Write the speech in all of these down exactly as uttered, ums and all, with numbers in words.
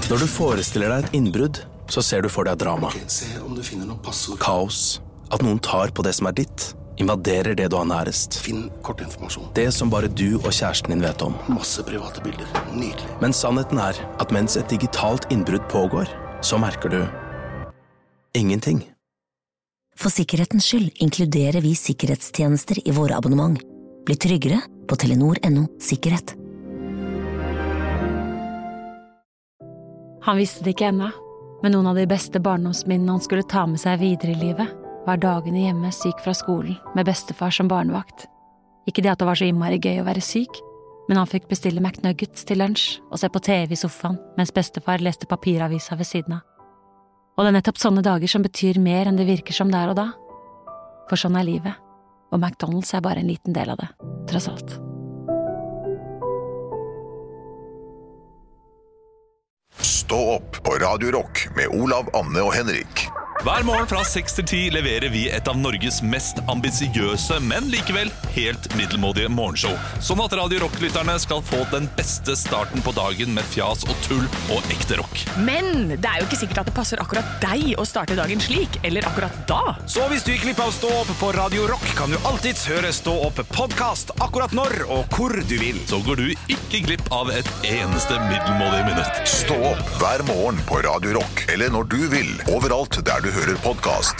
Når du forestiller deg et innbrudd, så ser du for deg drama. Okay, se om du finner noe passord. Kaos. At noen tar på det som er ditt. Invaderer det du har nærest. Finn kortinformasjon. Det som bare du og kjæresten din vet om. Masse private bilder. Nydelig. Men sannheten er at mens et digitalt innbrudd pågår, så merker du ingenting. For sikkerhetens skyld inkluderer vi sikkerhetstjenester i våre abonnement. Bli tryggere på telenor punktum no sikkerhet. Han visste det ikke ennå, men noen av de beste barndomsminnene han skulle ta med seg videre i livet, var dagene hjemme syk fra skolen med bestefar som barnevakt. Ikke det at det var så innmari gøy å være syk, men han fikk bestille McNuggets til lunsj og se på T V i sofaen mens bestefar leste papiravisa ved siden av. Og det er nettopp sånne dager som betyr mer enn det virker som der og da. For sånn er livet, og McDonald's er bare en liten del av det, tross alt. Stå opp på Radio Rock med Olav, Anne og Henrik. Hver morgen fra seks til ti leverer vi et av Norges mest ambisiøse, men likevel helt middelmådige morgenshow. Sånn at Radio Rock-lytterne skal få den beste starten på dagen med fjas og tull og ekte rock. Men det er jo ikke sikkert at det passer akkurat deg å starte dagen slik, eller akkurat da. Så hvis du gikk glipp av Stå opp på Radio Rock, kan du alltids høre Stå opp podcast akkurat når og hvor du vil. Så går du ikke glipp av et eneste middelmådig minutt. Stå opp hver morgen på Radio Rock, eller når du vil, overalt der du Du hører podcast.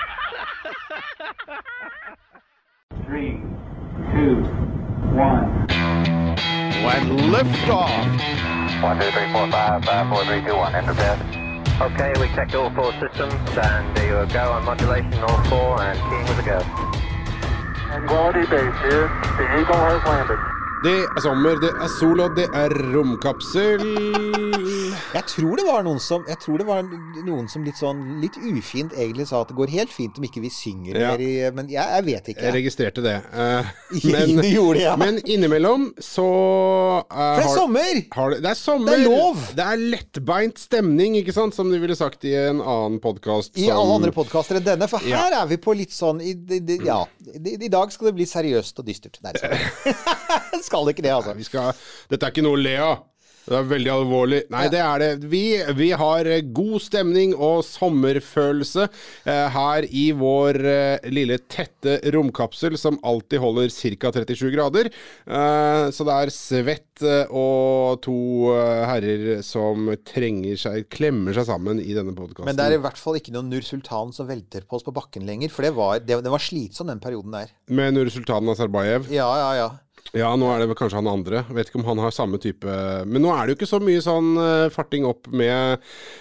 three, two, one. When lift off. one, two, three, four, five, five, four, three, two, one, enter bed. Okay, we checked all four systems, and there you go on modulation, all four, and keying with a go. And quality base here. The Eagle has landed. Det er sommer, det er sol, og det er romkapsel. Jeg tror det var noen som, jeg tror det var noen som litt sånn, litt ufint egentlig sa at det går helt fint om ikke vi synger ja. mer i, men jeg, jeg vet ikke. Jeg registrerte det. Uh, men, du gjorde det, ja. Men innimellom så... Uh, For det er har, sommer! Har det, det er sommer! Det er lov! Det er lettbeint stemning, ikke sant? Som de ville sagt i en annen podcast. I som, alle andre podcaster enn denne, for her ja. er vi på litt sånn, i, i, i, ja, i, i dag skal det bli seriøst og dystert. Nei, det skal, skal det ikke det, altså. Nei, vi skal, dette er ikke noe å le av. Det er veldig alvorlig. Nei, ja. det er det. Vi, vi har god stemning og sommerfølelse eh, her i vår eh, lille tette romkapsel som alltid holder cirka trettisju grader. Eh, så det er svett eh, og to eh, herrer som trenger seg, klemmer seg sammen i denne podcasten. Men det er i hvert fall ikke noen Nur Sultan som velter på oss på bakken lenger, for det var, det, det var slitsom den perioden der. Med Nur Sultan Nazarbayev? Ja, ja, ja. Ja, nå er det vel kanskje han andre. Jeg vet ikke om han har samme type... Men nå er det jo ikke så mye sånn uh, farting opp med...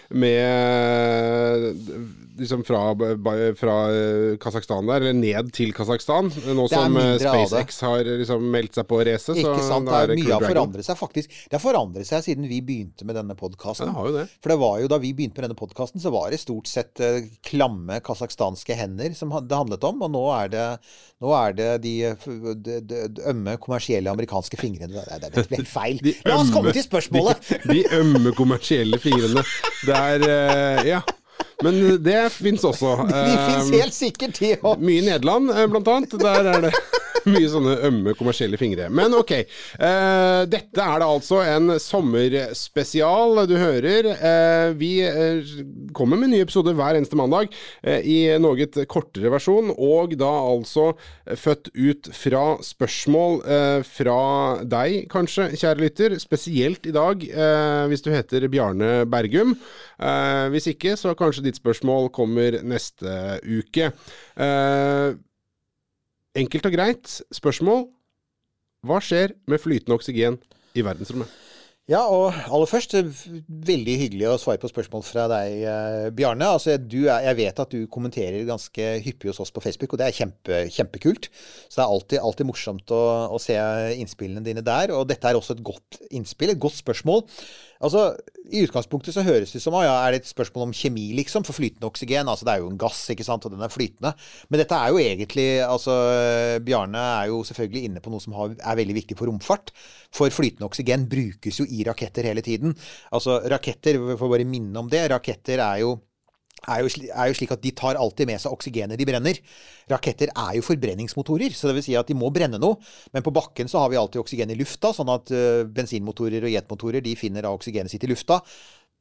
med liksom fra, fra Kazakhstan der, eller ned til Kazakhstan. Nå som SpaceX har liksom meldt seg på racet. Ikke så sant, det er mye har forandret seg faktisk. Det har forandret seg siden vi begynte med denne podcasten. Ja, det har jo det. For det var jo, da vi begynte med denne podcasten, så var det stort sett uh, klamme kazakhstanske hender som det handlet om, og nå er det, nå er det de, de, de, de ømme kommersielle amerikanske fingrene. Det, det, det ble feil. De, de La oss ømme, komme til spørsmålet! De, de ømme kommersielle fingrene. Det er, uh, ja... Men det finnes også. De finnes helt sikkert, de også. Mye i Nederland, blant annet. Der er det mye sånne ømme kommersielle fingre. Men ok, uh, dette er det altså en sommerspesial du hører. Uh, vi uh, kommer med nye episoder hver eneste mandag uh, i noe kortere versjon, og da altså født ut fra spørsmål uh, fra deg, kanskje, kjære lytter, spesielt i dag, uh, hvis du heter Bjarne Bergum. Uh, hvis ikke, så kanskje ditt spørsmål kommer neste uke. Uh, Enkelt og greit spørsmål. Hva skjer med flytende oksygen i verdensrommet? Ja, og aller først, veldig hyggelig å svare på spørsmål fra deg, Bjarne. Altså, du er, jeg vet at du kommenterer ganske hyppig hos oss på Facebook, og det er kjempe, kjempekult. Så det er alltid, alltid morsomt å, å se innspillene dine der, og dette er også et godt innspill, et godt spørsmål. Altså, i utgangspunktet så høres det som, ja, er det et spørsmål om kjemi liksom, for flytende oksygen? Altså, det er jo en gass, ikke sant, og den er flytende. Men dette er jo egentlig, altså, Bjarne er jo selvfølgelig inne på noe som har, er veldig viktig for romfart. For flytende oksygen brukes jo i raketter hele tiden. Altså, raketter, vi får bare minne om det, raketter er jo Er jo, er jo slik at de tar alltid med seg oksygenet de brenner. Raketter er jo forbrenningsmotorer, så det vil si at de må brenne noe. Men på bakken så har vi alltid oksygen i lufta, sånn at uh, bensinmotorer og jetmotorer, de finner av oksygenet sitt i lufta.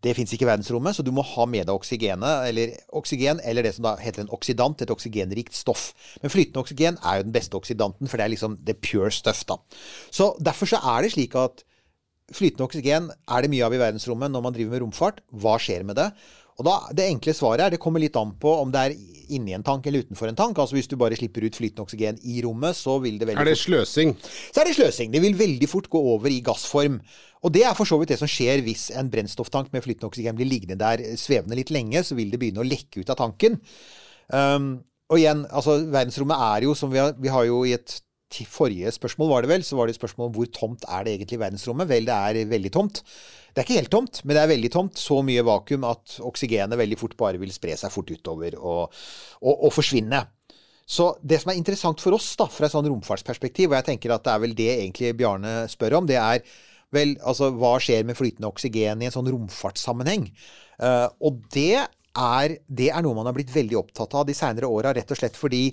Det finnes ikke i verdensrommet, så du må ha med deg oksygenet, eller oksygen, eller det som da heter en oksidant, et oksygenrikt stoff. Men flytende oksygen er jo den beste oksidanten, for det er liksom det pure stuff da. Så derfor så er det slik at flytende oksygen er det mye av i verdensrommet når man driver med romfart. Hva skjer med det? Og da, det enkle svaret er, det kommer litt an på om det er inni en tank eller utenfor en tank. Altså hvis du bare slipper ut flytende oksygen i rommet, så vil det veldig fort... Er det sløsing? Så er det sløsing. Det vil veldig fort gå over i gassform. Og det er for så vidt det som skjer hvis en brennstofftank med flytende oksygen blir liggende der svevende litt lenge, så vil det begynne å lekke ut av tanken. Um, og igjen, altså verdensrommet er jo, som vi har, vi har jo i et forrige spørsmål var det vel, så var det et spørsmål om hvor tomt er det egentlig i verdensrommet? Vel, det er veldig tomt. Det er ikke helt tomt, men det er veldig tomt. Så mye vakuum at oksygenet veldig fort bare vil spre seg fort utover og, og, og forsvinne. Så det som er interessant for oss da, fra et sånn romfartsperspektiv, og jeg tenker at det er vel det egentlig Bjarne spør om, det er vel, altså, hva skjer med flytende oksygen i en sånn romfartssammenheng? Uh, og det er, det er noe man har blitt veldig opptatt av de senere årene, rett og slett fordi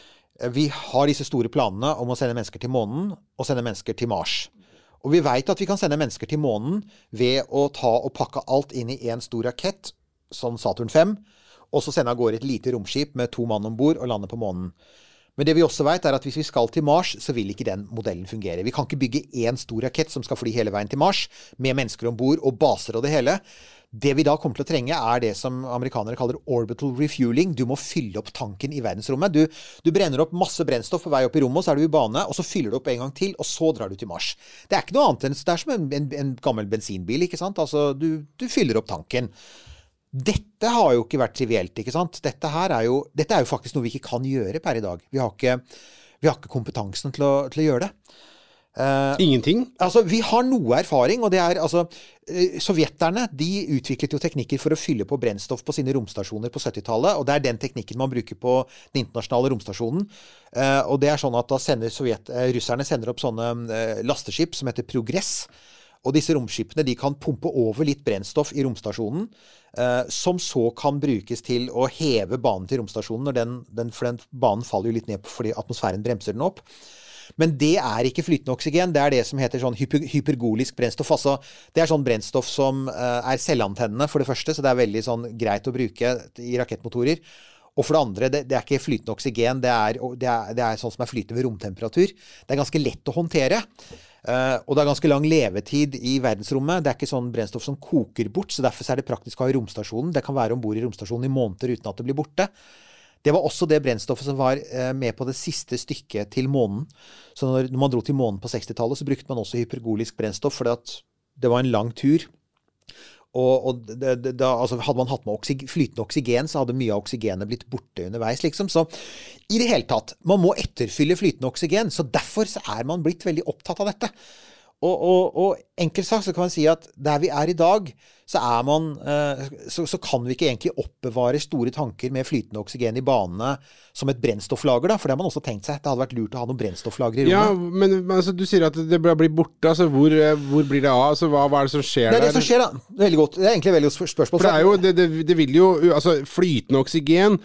vi har disse store planene om å sende mennesker til månen og sende mennesker til Mars. Og vi vet at vi kan sende mennesker til månen ved å ta og pakke alt inn i en stor rakett, som Saturn fem, og så sende av gårde et lite romskip med to mann ombord og lande på månen. Men det vi også vet er at hvis vi skal til Mars, så vil ikke den modellen fungere. Vi kan ikke bygge en stor rakett som skal fly hele veien til Mars, med mennesker ombord og baser og det hele. Det vi da kommer til å trenge er det som amerikanere kaller orbital refueling. Du må fylle opp tanken i verdensrommet. Du, du brenner opp masse brennstoff på vei opp i rommet, og så er du i bane, og så fyller du opp en gang til, og så drar du til Mars. Det er ikke noe annet enn, det er som en, en, en gammel bensinbil, ikke sant? Altså, du, du fyller opp tanken. Dette har jo ikke vært trivielt, ikke sant? Dette her er jo, dette er jo faktisk noe vi ikke kan gjøre per i dag. Vi har ikke, vi har ikke kompetansen til å, til å gjøre det. Uh, Ingenting? Altså, vi har noe erfaring, og det er, altså, uh, sovjeterne, de utviklet jo teknikker for å fylle på brennstoff på sine romstasjoner på syttitallet, og det er den teknikken man bruker på den internasjonale romstasjonen. Uh, og det er sånn at da sender Sovjet, uh, russerne sender opp sånne uh, lasteskip som heter Progress, og disse romskipene, de kan pumpe over litt brennstoff i romstasjonen, uh, som så kan brukes til å heve banen til romstasjonen, når den, den, for den banen faller jo litt ned fordi atmosfæren bremser den opp. Men det er ikke flytende oksygen, det er det som heter sånn hyper, hypergolisk brennstoff. Altså, det er sånn brennstoff som uh, er selvantennende for det første, så det er veldig sånn greit å bruke i rakettmotorer. Og for det andre, det, det er ikke flytende oksygen, det er, det, er, det er sånn som er flytende ved romtemperatur. Det er ganske lett å håndtere, uh, og det er ganske lang levetid i verdensrommet. Det er ikke sånn brennstoff som koker bort, så derfor er det praktisk å ha i romstasjonen. Det kan være ombord i romstasjonen i måneder uten at det blir borte. Det var også det brennstoffet som var eh, med på det siste stykket til månen. Så når, når man dro til månen på sekstitallet, så brukte man også hypergolisk brennstoff, fordi at det var en lang tur. Og, og det, det, da, altså, hadde man hatt med oksy, flytende oksygen, så hadde mye av oksygenet blitt borte underveis, liksom. Så i det hele tatt, man må etterfylle flytende oksygen, så derfor så er man blitt veldig opptatt av dette. Og, og, og enkelt sagt så kan man si at der vi er i dag, så, er man, eh, så, så kan vi ikke egentlig oppbevare store tanker med flytende oksygen i banene som et brennstofflager, da, for det har man også tenkt seg. Det hadde vært lurt å ha noen brennstofflager i rommet. Ja, men, men altså, du sier at det blir borte, altså hvor, hvor blir det av? Altså, hva, hva er det som skjer der? Det er det som skjer da. Veldig godt. Det er egentlig veldig godt spørsmål. For det er jo, det, det, det vil jo, altså flytende oksygen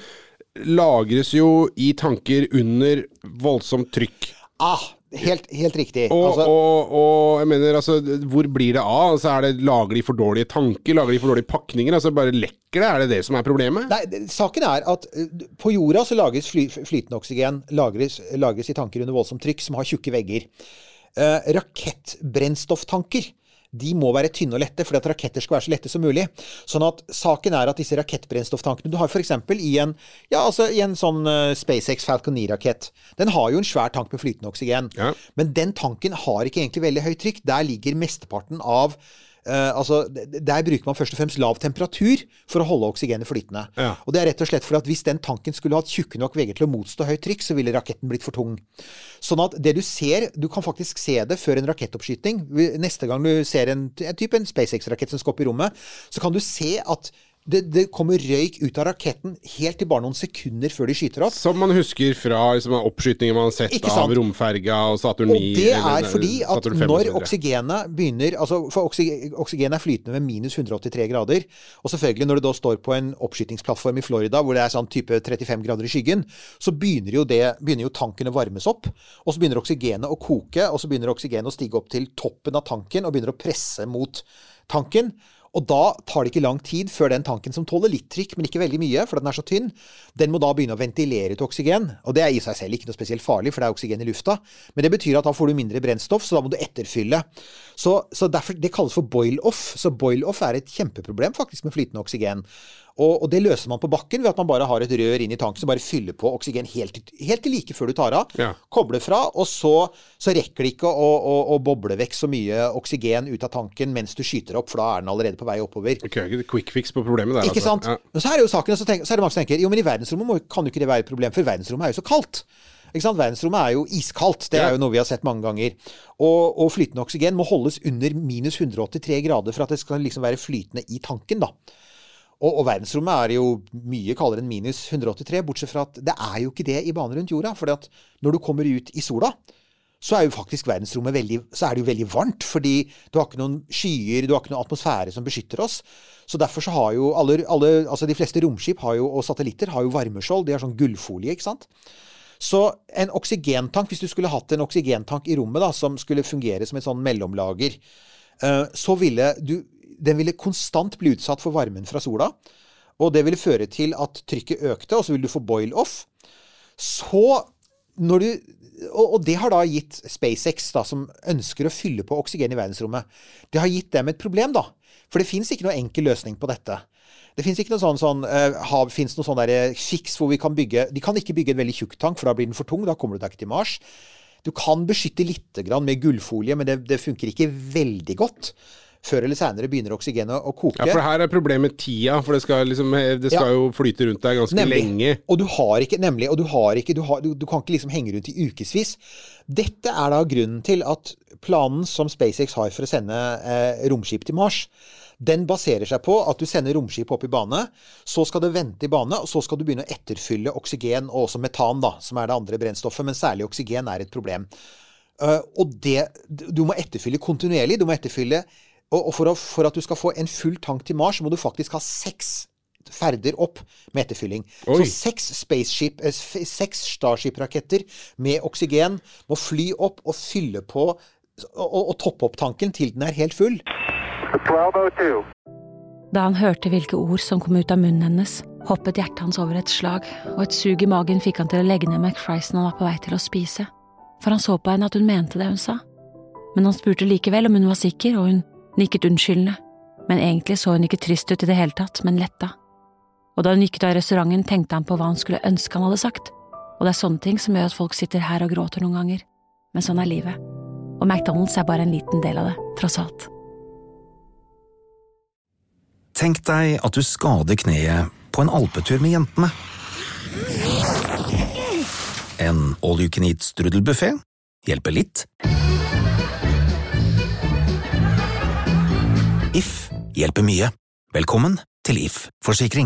lagres jo i tanker under voldsomt trykk. Ah, Helt, helt riktig. Og, altså, og, og jeg mener, altså, hvor blir det av? Altså, er det, lager de for dårlige tanker? Lager de for dårlige pakninger? Altså, bare lekker det? Er det det som er problemet? Nei, det, saken er at uh, på jorda så lages fly, flytende oksygen, lagres, lagres i tanker under voldsomt trykk som har tjukke vegger. Uh, rakettbrennstofftanker, de må være tynne og lette, fordi at raketter skal være så lette som mulig. Sånn at saken er at disse rakettbrennstofftankene, du har for eksempel i en, ja, altså i en sånn uh, SpaceX Falcon nine-rakett, den har jo en svær tank med flytende oksygen. Ja. Men den tanken har ikke egentlig veldig høyt trykk. Der ligger mesteparten av Uh, altså, der bruker man først og fremst lav temperatur for å holde oksygenet flytende. Ja. Og det er rett og slett for at hvis den tanken skulle hatt tjukke nok vegger til å motstå høyt trykk, så ville raketten blitt for tung. Sånn at det du ser, du kan faktisk se det før en rakettoppskyting. Neste gang du ser en, en type en SpaceX-rakett som skal opp i rommet, så kan du se at Det, det kommer røyk ut av raketten helt til bare noen sekunder før de skyter opp. Som man husker fra liksom, oppskytingen man har sett av romferga og Saturn ni. Og det er eller, fordi at når oksygenet begynner, altså for oksygen, oksygen er flytende ved minus hundre og åttitre grader, og selvfølgelig når du da står på en oppskytingsplattform i Florida, hvor det er sånn type trettifem grader i skyggen, så begynner jo, det, begynner jo tanken å varmes opp, og så begynner oksygenet å koke, og så begynner oksygenet å stige opp til toppen av tanken, og begynner å presse mot tanken. Og da tar det ikke lang tid før den tanken som tåler litt trykk, men ikke veldig mye, for den er så tynn, den må da begynne å ventilere ut oksygen. Og det er i seg selv ikke noe spesielt farlig, for det er oksygen i lufta. Men det betyr at da får du mindre brennstoff, så da må du etterfylle. Så, så derfor, det kalles for boil-off. Så boil-off er et kjempeproblem faktisk med flytende oksygen. Og, og det løser man på bakken ved at man bare har et rør inn i tanken som bare fyller på oksygen helt, helt til like før du tar av. Ja. Kobler fra, og så, så rekker det ikke å, å, å boble vekk så mye oksygen ut av tanken mens du skyter opp, for da er den allerede på vei oppover. Ok, ikke quick fix på problemet der. Ikke altså. sant? Ja. Men så er det jo saken, så, tenker, så er det mange som tenker, jo, men i verdensrommet må, kan jo ikke det være et problem, for verdensrommet er jo så kaldt. Ikke sant? Verdensrommet er jo iskaldt, det er jo noe vi har sett mange ganger. Og, og flytende oksygen må holdes under minus one hundred eighty-three grader for at det skal liksom være flytende i tanken da. Og, og verdensrommet er jo mye kaldere enn minus one hundred eighty-three, bortsett fra at det er jo ikke det i bane rundt jorda, for at når du kommer ut i sola, så er jo faktisk verdensrommet veldig, så er det jo veldig varmt, fordi du har ikke noen skyer, du har ikke noen atmosfære som beskytter oss. Så derfor så har jo alle, alle altså de fleste romskip har jo, og satellitter har jo varmeskjold, de har sånn gullfolie, ikke sant? Så en oksygentank, hvis du skulle hatt en oksygentank i rommet da, som skulle fungere som et sånn mellomlager, uh, så ville du, den ville konstant bli utsatt for varmen fra sola, og det ville føre til at trykket økte, og så ville du få boil-off. Så når du Og, og det har da gitt SpaceX, da, som ønsker å fylle på oksygen i verdensrommet, det har gitt dem et problem, da. For det finnes ikke noe enkel løsning på dette. Det finnes ikke noe sånn, sånn uh, har, finnes noe sånn der fiks hvor vi kan bygge, de kan ikke bygge en veldig tjukk tank, for da blir den for tung, da kommer du deg ikke til Mars. Du kan beskytte litt grann med gullfolie, men det, det funker ikke veldig godt. Før eller senere begynner oksygenet å koke. Ja, for her er problemet tida, for det skal, liksom, det skal ja. jo flyte rundt deg ganske nemlig. lenge. Og du har ikke, nemlig, og du har ikke, du, har, du, du kan ikke liksom henge rundt i ukesvis. Dette er da grunnen til at planen som SpaceX har for å sende eh, romskip til Mars, den baserer seg på at du sender romskip opp i bane, så skal det vente i bane, og så skal du begynne å etterfylle oksygen, og også metan da, som er det andre brennstoffet, men særlig oksygen er et problem. Uh, og det, du må etterfylle kontinuerlig, du må etterfylle Og for, å, for at du skal få en full tank til Mars, så må du faktisk ha seks ferder opp med etterfylling. Oi. Så seks spaceship, seks Starship-raketter med oksygen må fly opp og fylle på og, og toppe opp tanken til den er helt full. Da han hørte hvilke ord som kom ut av munnen hennes, hoppet hjertet hans over et slag, og et sug i magen fikk han til å legge ned McFrysen han var på vei til å spise. For han så på henne at hun mente det hun sa. Men han spurte likevel om hun var sikker, og hun nikket unnskyldende, men egentlig så hun ikke trist ut i det hele tatt, men letta. Og da hun gikk ut av restauranten, tenkte han på hva han skulle ønske han hadde sagt, og det er sånne ting som gjør at folk sitter her og gråter noen ganger. Men sånn er livet. Og McDonald's er bare en liten del av det, tross alt. Tenk deg at du skader kneet på en alpetur med jentene. En all-you-can-eat-strudelbuffet hjelper litt. If hjelper mye. Velkommen til If Forsikring.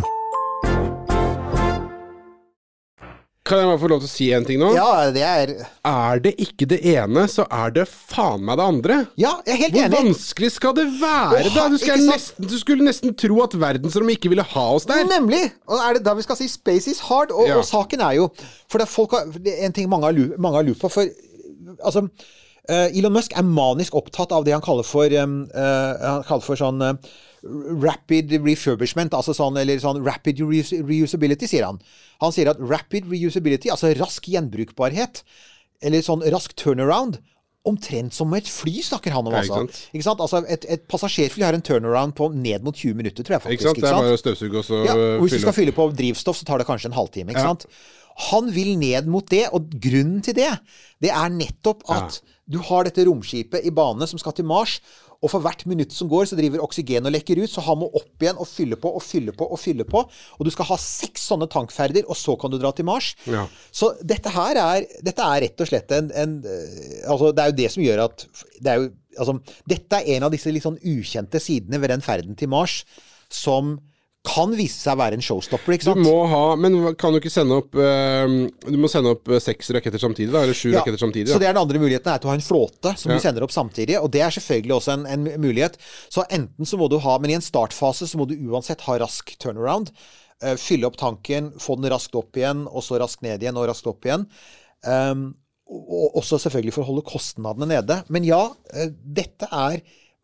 Kan jeg bare få lov til å si en ting nå? Ja, det er... Er det ikke det ene, så er det faen meg det andre. Ja, jeg er helt Hvor enig. Hvor vanskelig skal det være Åh, da? Du, skal ikke sant? nesten, du skulle nesten tro at verdensrommet ikke ville ha oss der. Nemlig! Og er det da vi skal si space is hard? Og, Ja. og saken er jo... For det er, folk har, det er en ting mange har, lu- mange har lurt på, for... Altså... Uh, Elon Musk er manisk opptatt av det han kaller for, um, uh, han kaller for sånn uh, rapid refurbishment, altså sånn, eller sånn rapid reus reusability, sier han. Han sier at rapid reusability, altså rask gjenbrukbarhet, eller sånn rask turnaround, omtrent som et fly snakker han om, Ja, altså. ikke sant? Ikke sant? Altså, et, et passasjerfly har en turnaround på ned mot tjue minutter, tror jeg faktisk. Ikke sant? Det er bare å støvsuge og så Ja, og hvis du fylle skal opp. fylle på drivstoff, så tar det kanskje en halvtime, ikke Ja. sant? Han vil ned mot det, og grunnen til det, det er nettopp at Ja. du har dette romskipet i bane som skal til Mars, og for hvert minutt som går, så driver oksygen og lekker ut, så han må opp igjen og fylle på og fylle på og fylle på, og du skal ha seks sånne tankferder, og så kan du dra til Mars. Ja. Så dette her er, dette er rett og slett en, en eh, altså det er jo det som gjør at, det er jo, altså, dette er en av disse litt sånn ukjente sidene ved den ferden til Mars, som kan vise seg å være en showstopper, ikke sant? Du må ha, men kan du ikke sende opp uh, Du må sende opp seks raketter samtidig da, eller sju Ja, raketter samtidig så da. det er den andre muligheten, er at du har en flåte som Ja. du sender opp samtidig, og det er selvfølgelig også en, en mulighet. Så enten så må du ha, men i en startfase så må du uansett ha rask turnaround, uh, fylle opp tanken, få den raskt opp igjen, og så raskt ned igjen, og raskt opp igjen. Um, og også selvfølgelig for å holde kostnadene nede. Men ja, uh, dette er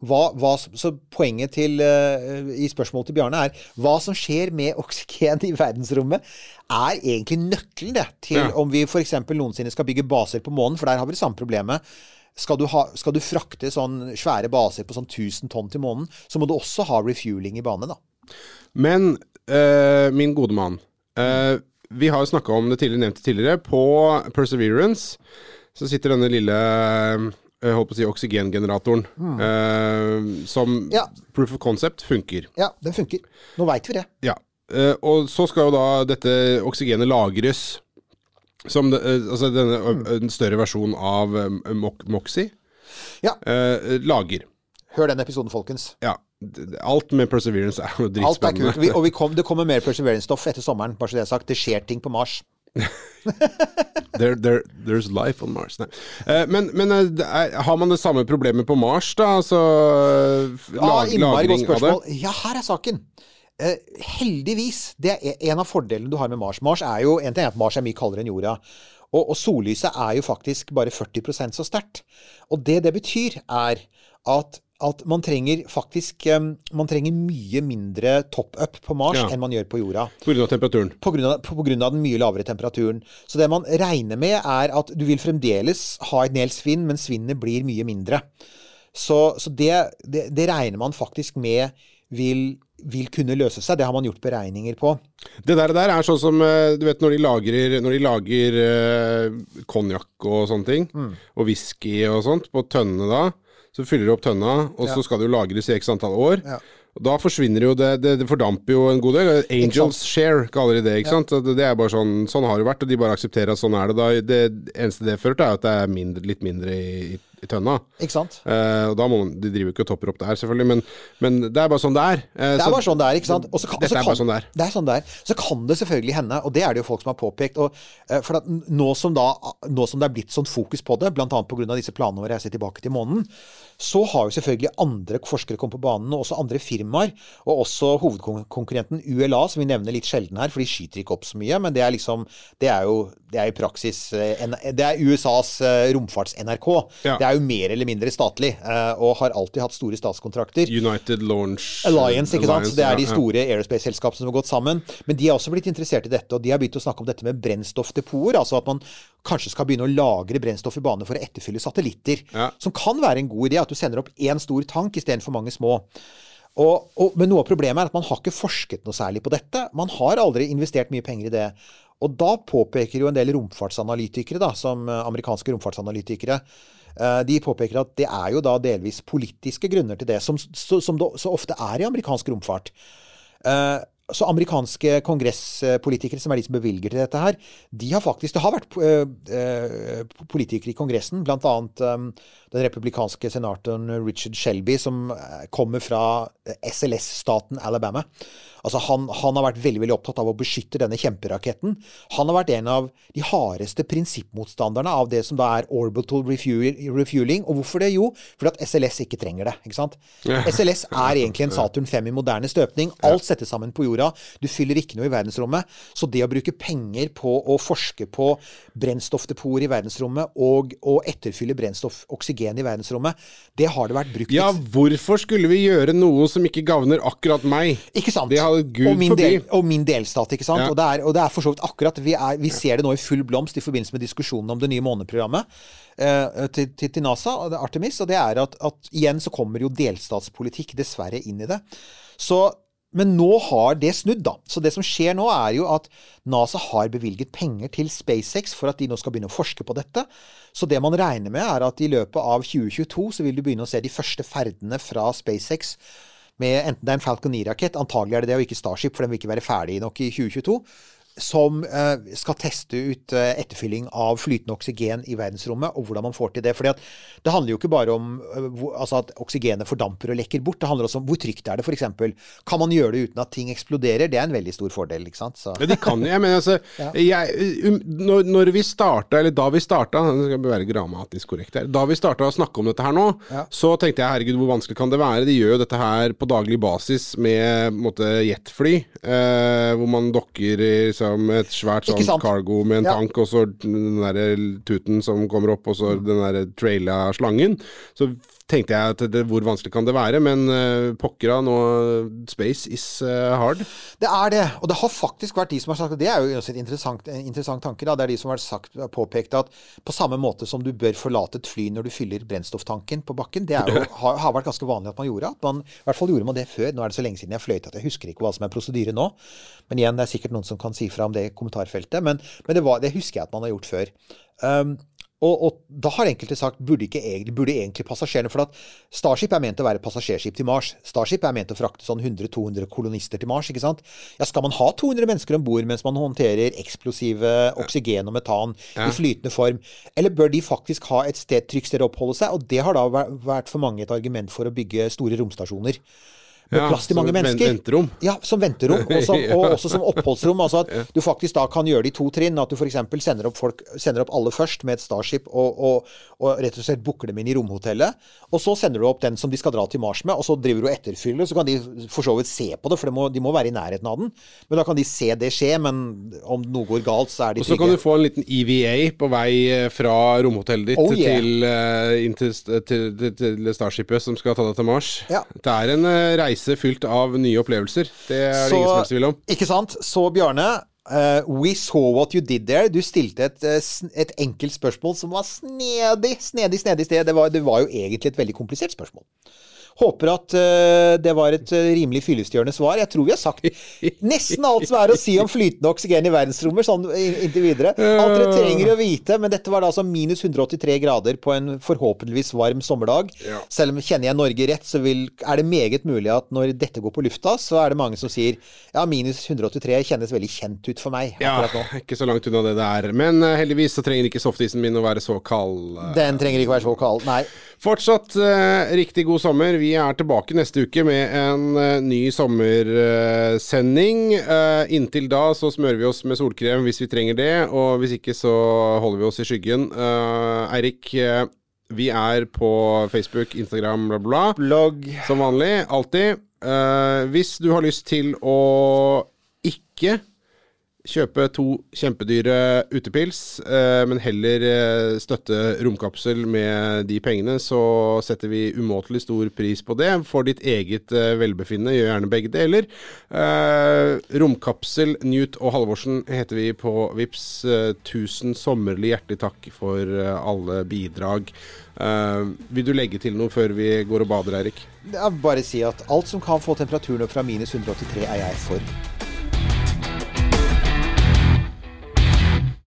hva, hva, så poenget til, uh, i spørsmålet til Bjarne er, hva som skjer med oksygen i verdensrommet, er egentlig nøkkelen det, til ja. Om vi for eksempel noensinne skal bygge baser på månen, for der har vi det samme problemet. Skal du, ha, skal du frakte sånn svære baser på sånn tusen tonn til månen, så må du også ha refueling i bane da. Men, uh, min gode mann, uh, vi har jo snakket om det tidligere, nevnt tidligere, på Perseverance, så sitter denne lille, jeg holdt på å si, oksygengeneratoren, mm. uh, som ja. Proof of concept funker. Ja, den funker. Nå vet vi det. Ja, uh, og så skal jo da dette oksygenet lagres, som det, altså denne en større versjon av Moxie ja. uh, lager. Hør den episoden, folkens. Ja, alt med Perseverance er jo dritspennende. Alt er kult, vi, og vi kom, det kommer mer Perseverance-stoff etter sommeren, bare så det er sagt. Det skjer ting på Mars. there, there, there's life on Mars. Uh, men men uh, er, har man det samme problemet på Mars da? Altså, lag, ja, lagring av det? Ja, her er saken. Uh, heldigvis, det er en av fordelene du har med Mars. Mars er jo, en ting er at Mars er mye kaldere enn jorda, og, og sollyset er jo faktisk bare førti prosent så sterkt. Og det det betyr er at, at man trenger faktisk, um, man trenger mye mindre top-up på Mars ja. Enn man gjør på jorda. På grunn av temperaturen? På grunn av, på, på grunn av den mye lavere temperaturen. Så det man regner med er at du vil fremdeles ha en del svinn, men svinnet blir mye mindre. Så, så det, det, det regner man faktisk med vil vil kunne løse seg. Det har man gjort beregninger på. Det der, der er sånn som, du vet, når de lager, når de lager uh, konjakk og sånne ting, mm. og whisky og sånt, på tønnene da, så fyller de opp tønna, og ja. Så skal det jo lagres i x antall år. Ja. Og da forsvinner jo det, det, det fordamper jo en god del. Angels share, kaller de det, ikke ja. Sant? Det, det er bare sånn, sånn har det vært, og de bare aksepterer at sånn er det da. Det eneste det fører til er at det er mindre, litt mindre i, i tønna. Ikke sant? Uh, og da må man, de driver ikke og topper opp der selvfølgelig, men, men det er bare sånn det er. Uh, det er så, bare sånn det er, ikke sant? Og så kan, dette så er kan, bare sånn det er. Det er sånn det er. Så kan det selvfølgelig hende, og det er det jo folk som har påpekt, og, uh, for at nå som, da, nå som det er blitt sånn fokus på det, blant annet på grunn av disse planene å reise tilbake til månen, så har jo selvfølgelig andre forskere kommet på banen, og også andre firmaer, og også hovedkonkurrenten U L A, som vi nevner litt sjelden her, for de skyter ikke opp så mye, men det er liksom, det er jo, det er i praksis, det er U S A's romfarts-N R K. Ja. Det er jo mer eller mindre statlig, og har alltid hatt store statskontrakter. United Launch Alliance, ikke sant? Alliance, det er de ja, ja. store aerospace-selskapene som har gått sammen, men de har også blitt interessert i dette, og de har begynt å snakke om dette med brennstoffdepoter, altså at man kanskje skal begynne å lagre brennstoff i bane for å etterfylle satellitter, ja. Som kan være en god idé, at du sender opp en stor tank i stedet for mange små. Og, og, men noe av problemet er at man har ikke forsket noe særlig på dette. Man har aldri investert mye penger i det. Og da påpeker jo en del romfartsanalytikere, da, som amerikanske romfartsanalytikere, de påpeker at det er jo da delvis politiske grunner til det, som, som det så ofte er i amerikansk romfart. Så amerikanske kongresspolitikere, som er de som bevilger til dette her, de har faktisk, det har vært uh, politikere i kongressen, blant annet um, den republikanske senatoren Richard Shelby, som kommer fra S L S-staten Alabama. Altså han, han har vært veldig, veldig opptatt av å beskytte denne kjemperaketten. Han har vært en av de hardeste prinsippmotstanderne av det som da er orbital refueling. Og hvorfor det? Jo, fordi at S L S ikke trenger det, ikke sant? S L S er egentlig en Saturn fem i moderne støpning. Alt settes sammen på jorda. Du fyller ikke noe i verdensrommet. Så det å bruke penger på å forske på brennstoffdepoter i verdensrommet og å etterfylle brennstoff, oksygen i verdensrommet, det har det vært brukt. Ja, hvorfor skulle vi gjøre noe som ikke gagner akkurat meg? Ikke sant? Det har Gud og, min forbi. del, og min delstat, ikke sant? Ja. Og, det er, og det er for så vidt akkurat, vi, er, vi ser det nå i full blomst i forbindelse med diskusjonen om det nye måneprogrammet eh, til, til, til NASA, og det er Artemis, og det er at, at igjen så kommer jo delstatspolitikk dessverre inn i det. Så Men nå har det snudd da. Så det som skjer nå er jo at NASA har bevilget penger til SpaceX for at de nå skal begynne å forske på dette. Så det man regner med er at i løpet av tjue tjueto så vil du begynne å se de første ferdene fra SpaceX med enten det er en Falcon nine-rakett, antagelig er det det, og ikke Starship, for den vil ikke være ferdig nok i tjue tjueto, som eh, skal teste ut eh, etterfylling av flytende oksygen i verdensrommet, og hvordan man får til det. Fordi at det handler jo ikke bare om eh, hvor, altså at oksygenet fordamper og lekker bort, det handler også om hvor trygt er det, for eksempel. Kan man gjøre det uten at ting eksploderer? Det er en veldig stor fordel, ikke sant? Så. Ja, de kan jo, jeg mener altså, ja. jeg, um, når, når vi startet, eller da vi startet, det skal være grammatisk korrekt her, da vi startet å snakke om dette her nå, ja. Så tenkte jeg, herregud, hvor vanskelig kan det være? De gjør jo dette her på daglig basis med, måte, jetfly, eh, hvor man dokker i som et svært sånn cargo med en ja. Tank, og så den der tuten som kommer opp, og så den der traila slangen. Så tenkte jeg at det, hvor vanskelig kan det være, men uh, pokkera nå, space is uh, hard. Det er det, og det har faktisk vært de som har sagt, det er jo også et interessant, interessant tanke, da. Det er de som har sagt, påpekt at på samme måte som du bør forlate et fly når du fyller brennstofftanken på bakken, det er jo, har, har vært ganske vanlig at man gjorde, at man, i hvert fall gjorde man det før, nå er det så lenge siden jeg fløyte at jeg husker ikke hva som er prosedyre nå, men igjen, det er sikkert noen som kan si fra om det i kommentarfeltet, men, men det, var, det husker jeg at man har gjort før. Um, Og, og da har enkelte sagt, burde, ikke egentlig, burde egentlig passasjerene, for at Starship er ment å være passasjerskip til Mars. Starship er ment å frakte sånn hundre til to hundre kolonister til Mars, ikke sant? Ja, skal man ha to hundre mennesker ombord mens man håndterer eksplosive oksygen og metan ja. I flytende form? Eller bør de faktisk ha et sted, trygt sted å oppholde seg? Og det har da vært for mange et argument for å bygge store romstasjoner. Med ja, plass til mange mennesker. Venterom. Ja, som venterom, og, som, og også som oppholdsrom. Altså at du faktisk da kan gjøre de to trinn, at du for eksempel sender opp, folk, sender opp alle først med et Starship, og, og, og rett og slett booker dem inn i romhotellet, og så sender du opp den som de skal dra til Mars med, og så driver du etterfyller, så kan de for så vidt se på det, for de må, de må være i nærheten av den. Men da kan de se det skje, men om noe går galt, så er de trygge. Og så kan du få en liten E V A på vei fra romhotellet ditt oh, yeah. til, uh, til, til, til, til Starshipet som skal ta deg til Mars. Ja. Det er en uh, reise fylt av nye opplevelser. Det er det så, ingen som helst vil om. Ikke sant? Så Bjarne, uh, we saw what you did there. Du stilte et, et enkelt spørsmål som var snedig, snedig, snedig sted. Det var, det var jo egentlig et veldig komplisert spørsmål. Håper at uh, det var et uh, rimelig fyllestgjørende svar. Jeg tror vi har sagt nesten alt som er å si om flytende oksygen i verdensrommet, sånn inntil videre. Alt dere trenger å vite, men dette var da altså minus hundre åttitre grader på en forhåpentligvis varm sommerdag. Ja. Selv om kjenner jeg Norge rett, så vil, er det meget mulig at når dette går på lufta, så er det mange som sier, ja, minus hundre åttitre kjennes veldig kjent ut for meg akkurat nå. Ja, ikke så langt unna det der. Men uh, heldigvis så trenger ikke softisen min å være så kald. Uh, Den trenger ikke være så kald, nei. Fortsatt uh, riktig god sommer. Vi er tilbake neste uke med en uh, ny sommersending. Uh, inntil da så smører vi oss med solkrem hvis vi trenger det, og hvis ikke så holder vi oss i skyggen. Uh, Eirik, uh, vi er på Facebook, Instagram, bla bla. Blogg. Som vanlig, alltid. Uh, hvis du har lyst til å ikke kjøpe to kjempedyre utepils, eh, men heller eh, støtte Romkapsel med de pengene, så setter vi umåtelig stor pris på det. For ditt eget eh, velbefinnende, gjør gjerne begge deler. Eh, Romkapsel, Newt og Halvorsen heter vi på Vips. Eh, tusen sommerlig hjertelig takk for eh, alle bidrag. Eh, vil du legge til noe før vi går og bader, Eirik? Jeg vil bare si at alt som kan få temperaturen opp fra minus hundre åttitre er jeg for.